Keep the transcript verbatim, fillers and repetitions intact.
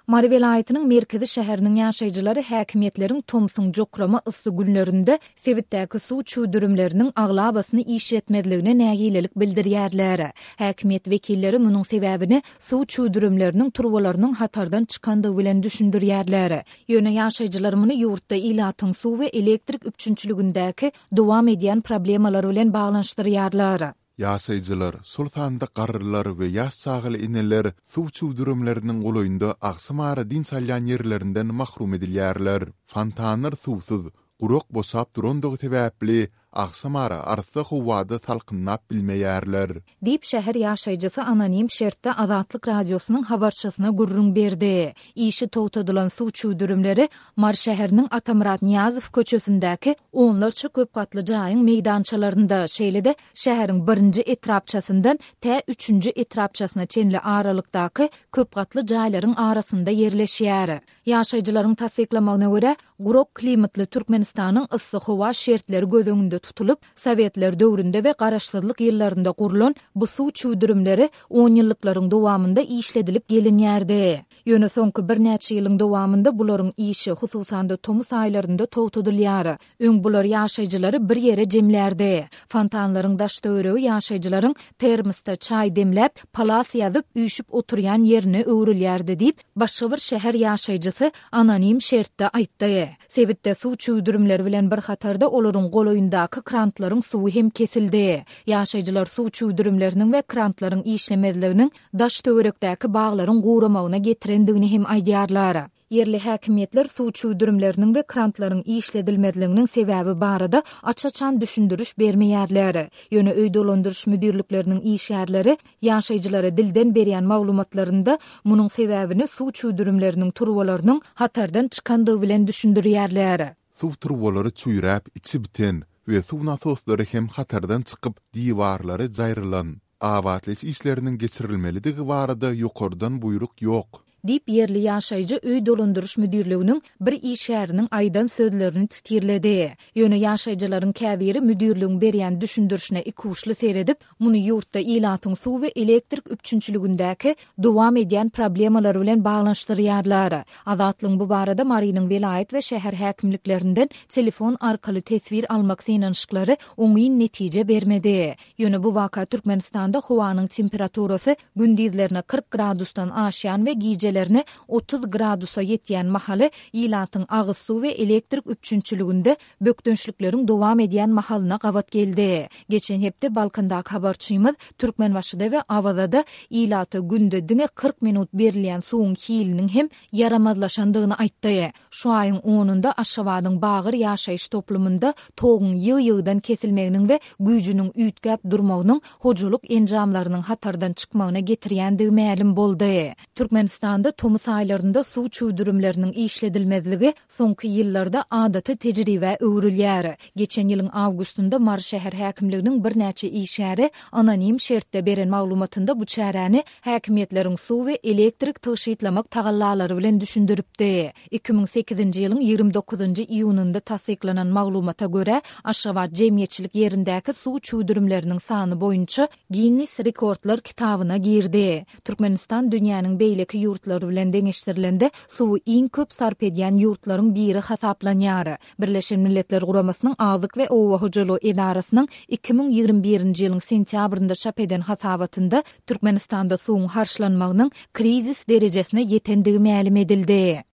Mari vilayatynyň merkezi şäheriniň ýaşaýjylary häkimetleriň Tomsun jokrama ıssy günlerinde Sebitdäki suw çüýdürümleriniň aglabasyny işletmediligine nägilelik bildirýärler. Häkimet wekilleri munyň sebäbini suw çüýdürümleriniň turbalarynyň hatardan çykandygy bilen düşündirýärler. Ýöne ýaşaýjylar muny ýurtda ilatyň suw we elektrik üpçünçiligindäki dowam edýän problemalary bilen baglanşdyrýarlar. Ýaşaýjylar, sultanda garrylar we ýaş sagyly ineler suw çüýdürümleriniň golaýynda aksymara din salýan ýerlerinden mahrum edilýärler. Fontanlar suwsuz, gurok bosap durandygy sebäpli aksamara arsa howada talqynap bilmeýärler. Diýip şäher ýaşaýjysy anonim şertde Azatlyk radiosynyň habarçysyna gurrun berdi. İşi towtadylan suw çüýdürümleri Mar şäheriniň Atamurat Niýazow köçesindäki onlarça köp gatly jaýyň meýdançalarynda, şeýle-de şäheriň birinji etrapçasyndan tä üçünji etrapçasyna çenli aralykdaky köp gatly jaýlaryň arasynda ýerleşýär. Ýaşaýjylaryň tasdiklamagyna görä, gurok klimatly Türkmenistanyň ıssy howa şertleri göz öňünde tutulup, Sowetler döwründe we garaşsyzlyk ýyllarynda gurulan bu suw çüýdürümleri on ýyllyklaryň dowamında işledilip gelinýärdi. Ýöne soňky bir näçe ýylyň dowamında bularyň işi hususanda Tomus aýlarynda towtadylýar. Öň bular ýaşaýjylary bir ýere jemlärdi. Fontanlaryň daş töweregi ýaşaýjylaryň termosda çaý demläp, palas ýazyp üýşüp oturýan ýerine öwrülýärdi diýip başga bir şäher ýaşaýjysy anonim şertde aýtdy. Sebitde suw çüýdürümleri bilen bir hatarda olaryň golaýyndaky krantlaryň suwy hem kesildi. Ýaşaýjylar suw çüýdürümleriniň we krantlaryň işlemediliginiň daş töwerekdäki baglaryň guramagyna getirendigini hem aýdýarlar. Yerli häkimetler suw çüýdürümleriniň we krantlaryň işledilmediliginiň sebäbi barada açaçan düşündürüş bermeýärler. Ýöne öý dolandyryş müdirlikleriniň işgärleri ýaşaýjylara dilden berýän maglumatlarynda munyň sebäbini suw çüýdürümleriniň turbalarynyň hatardan çykandygy bilen düşündirýärler. Suw turbalary çüýräp içi biten we suw nasoslary hem hatardan çykyp diwarlary jaýrylan awatlyş işleriniň geçirilmelidigi barada ýokardan buyruk ýok. Dip yerli ýaşaýjy öý dolandyryş müdirliginiň bir işäriniň aýdan sözlerini titirledi. Ýöne ýaşaýjylaryň käbiri müdirligiň berýän düşündürüşine iki uçly seredip, muny ýurtda ilatyň suw we elektrik üpçünçiligindäki dowam edýän problemalary bilen baglanşdyrýarlar. Azatlyň bu barada Marynyň vilayet we şäher häkimliklerinden telefon arkaly tesbir almak synanyşyklary oňy netije bermedi. Ýöne bu waka Türkmenistanda howanyň temperaturasy gündizlerine kırk gradusdan aşýan we gije otuz gradusa yetýän mahaly ilatyň agyz suw we elektrik üpçünçiliginde bökdönçlikleriň dowam edýän mahalyna gabat geldi. Geçen hepde Balkandaky habarçymyz Türkmenbaşyda we Awazada ilaty günde diňe kırk minut berilýän suwuň hiliniň hem yaramazlaşandygyny aýtdy. Şu aýyň onunda Aşgabatyň Bagyr ýaşaýyş toplumunda toğun ýyg-ýygdan kesilmeginiň we güýjüniň üýtgäp durmagynyň hojallyk enjamlarynyň hatardan çykmagyna getirýändigi ma'lum boldy. Türkmenistan Tomus aýlarynda suw çüýdürümleriniň işledilmezligi soňky ýyllarda adaty tejribe öwrülýär. Geçen ýylyň awgustunda Mar şäher häkimliginiň bir näçe işäri anonim şertde beren maglumatynda bu çäräni häkimetleriň suw we elektrik taşytlamak tagallalary bilen düşündiripdi. iki ming sekizinji ýylyň ýygrimi dokuzunji iýununda tasdiklanan maglumata görä, Aşgabat jemgyýetçilik ýerindäki suw çüýdürümleriniň sany boýunça Guinness rekordlar kitabyna girdi. Türkmenistan dünýäniň beýleki ýurtlary bilen deňeşdirilende suwy iň köp sarp edýän ýurtlaryň biri hasaplanýar. Birleşen Milletler Guramasynyň Agzyk we Owa hojalygy edarasynyň iki ming ýygrimi birinji ýylyň sentýabrynda çap eden hasabatynda Türkmenistanda suwuň harçlanmagynyň krizis derejesine ýetendigi ma'lum edildi.